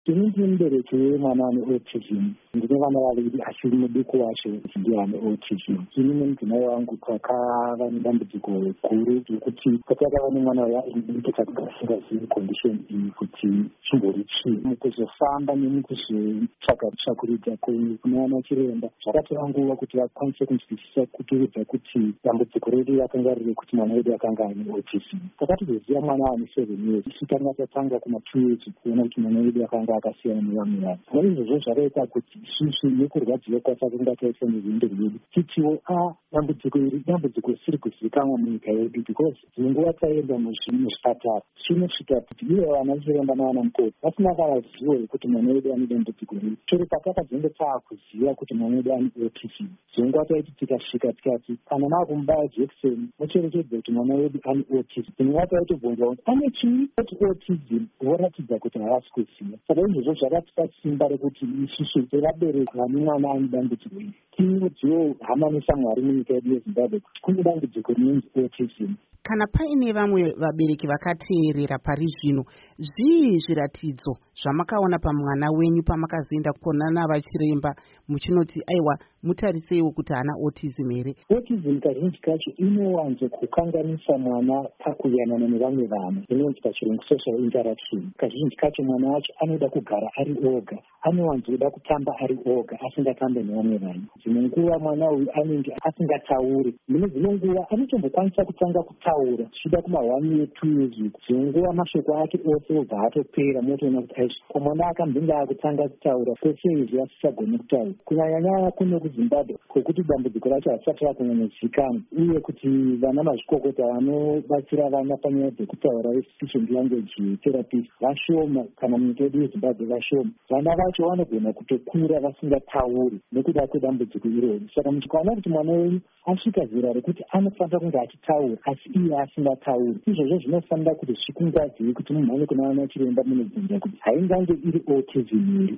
ini ndiri mubereki wemwana ane autism. Ndine vana vaviri asi muduku wacho ndiye ane autism. Ini nemudzimai wangu takava nedambudziko guru rekuti patakava nemwana uya ainike takagasingazivi condition iyi kuti chimbori chii. Mukuzofamba nemukuzitsvaga kutsvakuridza kunaana chiremba zvakatora nguva kuti vakwanise kunzwisisa kuturidza kuti dambudziko redu rakanga riri kuti mwana wedu akanga ane autism. Takatozoziva mwana ane 7 years isu tanga tatanga kuma 2 years kuona kuti mwana wedu akanga akasiyana nevamwe vanhu. Naizvozvo zvakaita kuti isusu nekurwadziwa kwatakunga taisa nezvindo zvedu titiwo dambudziko iri dambudziko risiri kuzivikanwa munyika yedu because dzinguva taenda muzvipatara chinosvika kuti ivo vana chiremba navana mukoti vasina kana zivo rekuti mwana wedu ane dambudziko iri. Tiri patakadzenge taakuziva kuti mwana wedu ane autism dzinguva taiti tikasvika tikati kana maakumubaya jekiseni mucherechedze kuti mwana wedu ane autism. Dzinguva taitobvunza kuti ane chii kuti autism voratidza kuti havasi kuziva. Saka izvozvo zvakatipa simba rekuti isusu sevabereki vane mwana ane dambudziko iri timudziwo hama neshamwari munyika yedu yeZimbabwe kuti kune dambudziko rinonzi autism. Kana paine vamwe vabereki vakateerera pari zvino, zvii zviratidzo zvamakaona pamwana wenyu pamakazoenda kuonana navachiremba muchinoti aiwa mutarisewo kuti haana autism here? Autism kazhinji kacho inowanzo kukanganisa mwana pakuyanana nevamwe vanhu, inonzi pachirungu social interaction. Kazhinji kacho mwana wacho anoda kugara ari oga, anowanzoda kutamba ari oga asingatambe nevamwe vanhu. Dzimwe nguva mwana uyu anenge asingatauri, mune dzimwe nguva anotombokwanisa kutanga kutaura zvichida kuma 1 year 2 years. Dzimwe nguva mashoko ake ose obva atopera motoona kuti aisvika mwana akambinga akutanga kutaura kwese izvi asisagoni kutaura. Kunyanyanya kuno kuZimbabwe kwekuti dambudziko racho harisati rakunyanyozivikanwa uye kuti vana mazvikokota vanobatsira vana panyaya dzekutaura ve-speech and language therapist vashoma kana munyika yedu yeZimbabwe vashoma. Vana vacho vanogona kutokura vasingatauri nekuda kwedambudziko iroro. Saka muchikaona kuti mwana wenyu asvika zera rekuti anofanira kunge achitaura asi iye asingatauri, izvozvo zvinofanira kuti zvikungwadziwe kuti mumhanye kunaana chiremba munobvunza kuti haingange iri autism here.